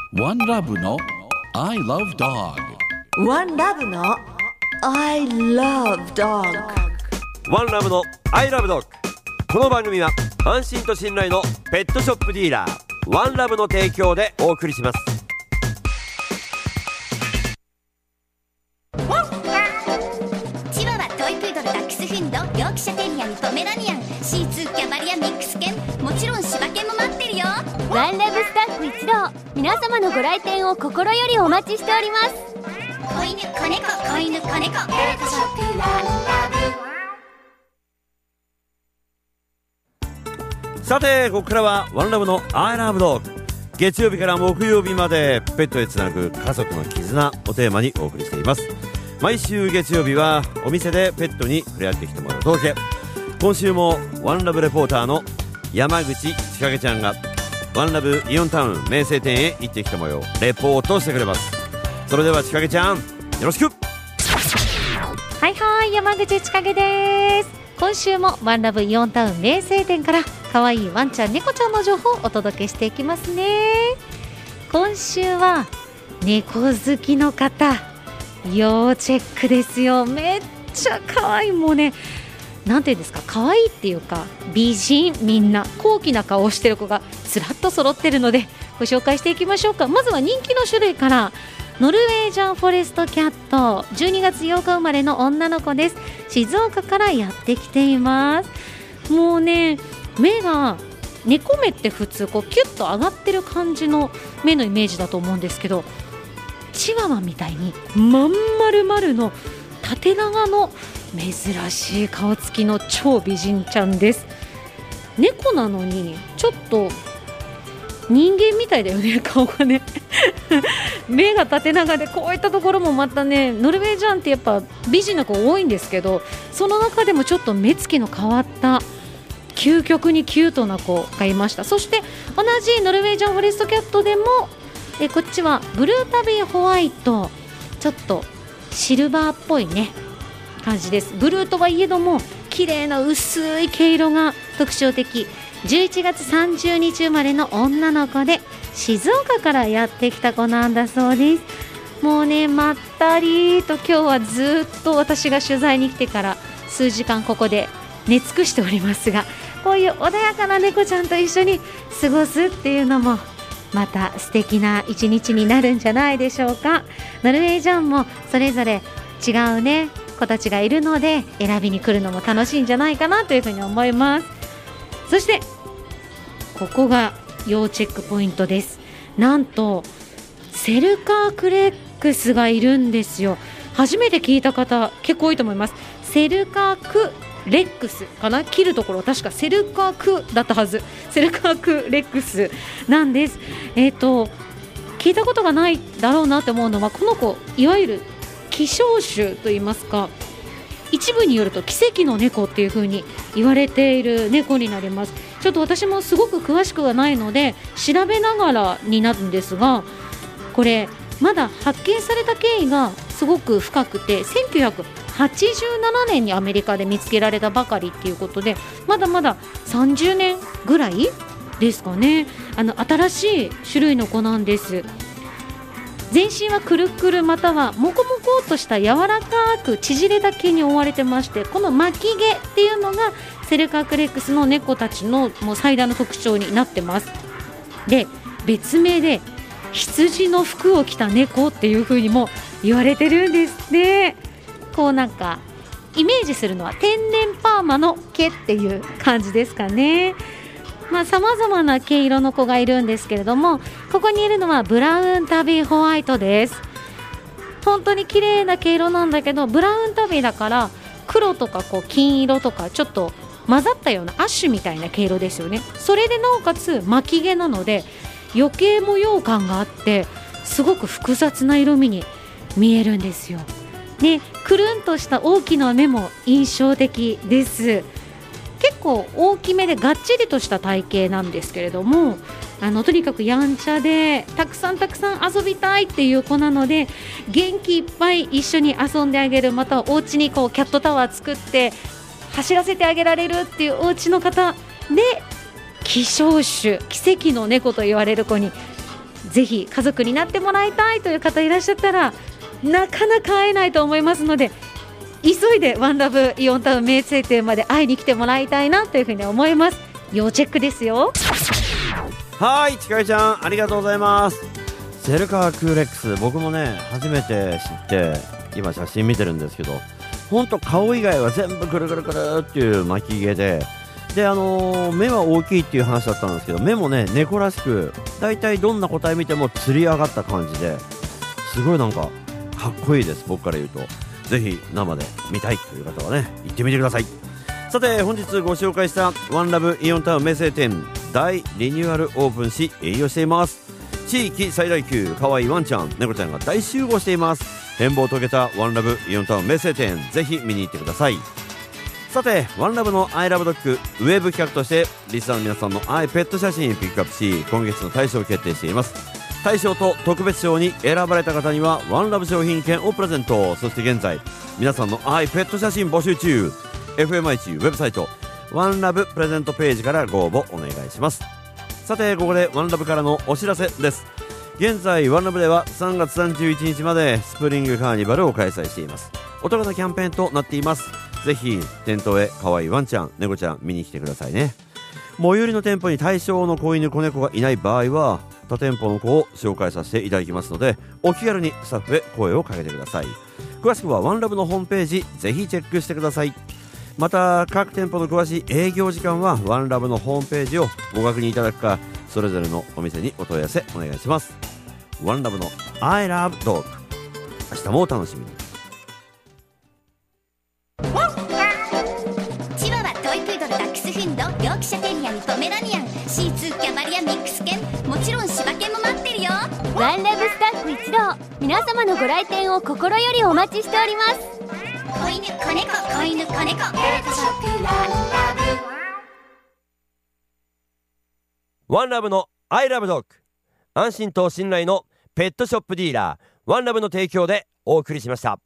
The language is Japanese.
One Love の I Love Dog。 One Love の I Love Dog。 ワンラブのアイラブドッグ。この番組は安心と信頼のペットショップディーラーワンラブの提供でお送りします。 チワワ、トイプードル、ダックスフンド、ヨークシャテリアン、ポメラニアン、シーツー、キャバリア、ミックス犬、もちろん柴犬も待ってるよ。 ワンラブスタッフ一同、皆様のご来店を心よりお待ちしております。 子犬、子猫、子犬、子猫、ペットショップワンラブ。 さてここからはワンラブのアイラブドッグ。月曜日から木曜日までペットへつなぐ家族の絆をテーマにお送りしています。毎週月曜日はお店でペットに触れ合ってきてもらうお届け。今週もワンラブレポーターの山口千景ちゃんがワンラブイオンタウン名声店へ行ってきた模様レポートしてくれます。それでは千景ちゃんよろしく。 はいはい、山口千景です。今週もワンラブイオンタウン名声店から可愛いワンちゃん猫ちゃんの情報をお届けしていきますね。今週は猫好きの方要チェックですよ。めっちゃ可愛い。もうね、なんていうんですか、可愛いっていうか美人、みんな高貴な顔をしてる子がずらっと揃ってるのでご紹介していきましょうか。まずは人気の種類から。ノルウェージャンフォレストキャット、12月8日生まれの女の子です。静岡からやってきています。もうね、目が猫目って普通こうキュッと上がってる感じの目のイメージだと思うんですけど、チワワみたいにまん丸々の縦長の珍しい顔つきの超美人ちゃんです。猫なのにちょっと人間みたいだよね、顔がね目が縦長で、こういったところもまたね、ノルウェージャンってやっぱ美人な子多いんですけど、その中でもちょっと目つきの変わった究極にキュートな子がいました。そして同じノルウェージャンフォレストキャットでもこっちはブルータビーホワイト、ちょっとシルバーっぽいね感じです。ブルーとはいえども綺麗な薄い毛色が特徴的。11月30日生まれの女の子で静岡からやってきた子なんだそうです。もうね、まったりと今日はずっと私が取材に来てから数時間ここで寝尽くしておりますが、こういう穏やかな猫ちゃんと一緒に過ごすっていうのもまた素敵な一日になるんじゃないでしょうか。ノルウェージャンもそれぞれ違うね子たちがいるので選びに来るのも楽しいんじゃないかなというふうに思います。そしてここが要チェックポイントです。なんとセルカークレックスがいるんですよ。初めて聞いた方結構多いと思います。セルカークレックスかな、切るところ確かセルカークだったはず。セルカークレックスなんです。聞いたことがないだろうなと思うのは、この子いわゆる希少種といいますか、一部によると奇跡の猫っていう風に言われている猫になります。ちょっと私もすごく詳しくはないので調べながらになるんですが、これまだ発見された経緯がすごく深くて、1987年にアメリカで見つけられたばかりっていうことで、まだまだ30年ぐらいですかね。新しい種類の子なんです。全身はくるくるまたはモコモコっとした柔らかく縮れた毛に覆われてまして、この巻き毛っていうのがセルカークレックスの猫たちのもう最大の特徴になってます。で、別名で羊の服を着た猫っていう風にも言われてるんですね。こうなんかイメージするのは天然パーマの毛っていう感じですかね。様々な毛色の子がいるんですけれども、ここにいるのはブラウンタビーホワイトです。本当に綺麗な毛色なんだけど、ブラウンタビーだから黒とかこう金色とかちょっと混ざったようなアッシュみたいな毛色ですよね。それでなおかつ巻き毛なので余計模様感があってすごく複雑な色味に見えるんですよ。で、くるんとした大きな目も印象的です。結構大きめでがっちりとした体型なんですけれども、とにかくやんちゃでたくさん遊びたいっていう子なので、元気いっぱい一緒に遊んであげる、またはお家にこうキャットタワー作って走らせてあげられるっていうお家の方で、希少種奇跡の猫と言われる子にぜひ家族になってもらいたいという方いらっしゃったらなかなか会えないと思いますので、急いでワンラブイオンタウン明星店まで会いに来てもらいたいなというふうに思います。要チェックですよ。 はい、ちかりちゃんありがとうございます。セルカークーレックス、僕もね初めて知って今写真見てるんですけど、ほんと顔以外は全部くるくるくるっていう巻き毛で、目は大きいっていう話だったんですけど、目もね猫らしく、だいたいどんな個体見てもつり上がった感じで、すごいなんかかっこいいです。僕から言うとぜひ生で見たいという方はね行ってみてください。さて本日ご紹介したワンラブイオンタウン明星店大リニューアルオープンし営業しています。地域最大級かわいいワンちゃん猫ちゃんが大集合しています。変貌を遂げたワンラブイオンタウン明星店、ぜひ見に行ってください。さてワンラブのアイラブドッグウェブ企画としてリスナーの皆さんのアイペット写真ピックアップし、今月の大賞を決定しています。大賞と特別賞に選ばれた方にはワンラブ商品券をプレゼント。そして現在皆さんのアイペット写真募集中。 FMI1 ウェブサイトワンラブプレゼントページからご応募お願いします。さてここでワンラブからのお知らせです。現在ワンラブでは3月31日までスプリングカーニバルを開催しています。お得なキャンペーンとなっています。ぜひ店頭へ可愛いワンちゃん猫ちゃん見に来てくださいね。最寄りの店舗に対象の子犬子猫がいない場合は他店舗の子を紹介させていただきますので、お気軽にスタッフへ声をかけてください。詳しくはワンラブのホームページぜひチェックしてください。また各店舗の詳しい営業時間はワンラブのホームページをご確認いただくか、それぞれのお店にお問い合わせお願いします。ワンラブの I love dog、 明日もお楽しみに。 チワワ、トイプードル、ダックスフンド、ヨークシャテリアにポメラニアン、シーツー、キャバリアミックス犬、もちろん柴犬も待ってるよ。 ワンラブスタッフ一同、皆様のご来店を心よりお待ちしております。 子犬子猫、子犬子猫、ペットショップワンラブ。 ワンラブのアイラブドッグ、安心と信頼のペットショップディーラーワンラブの提供でお送りしました。